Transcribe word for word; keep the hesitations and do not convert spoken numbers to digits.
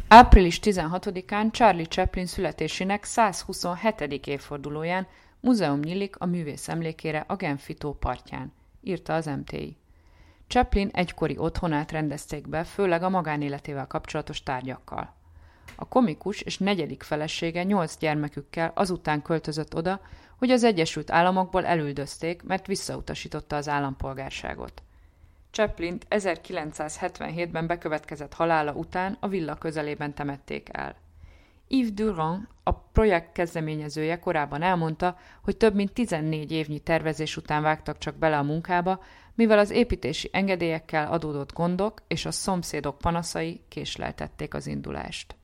április tizenhatodikán Charlie Chaplin születésének százhuszonhetedik évfordulóján múzeum nyílik a művész emlékére a Genfi tó partján, írta az em té i. Chaplin egykori otthonát rendezték be, főleg a magánéletével kapcsolatos tárgyakkal. A komikus és negyedik felesége nyolc gyermekükkel azután költözött oda, hogy az Egyesült Államokból elüldözték, mert visszautasította az állampolgárságot. Chaplint ezerkilencszázhetvenhétben bekövetkezett halála után a villa közelében temették el. Yves Durand, a projekt kezdeményezője korábban elmondta, hogy több mint tizennégy évnyi tervezés után vágtak csak bele a munkába, mivel az építési engedélyekkel adódott gondok és a szomszédok panaszai késleltették az indulást.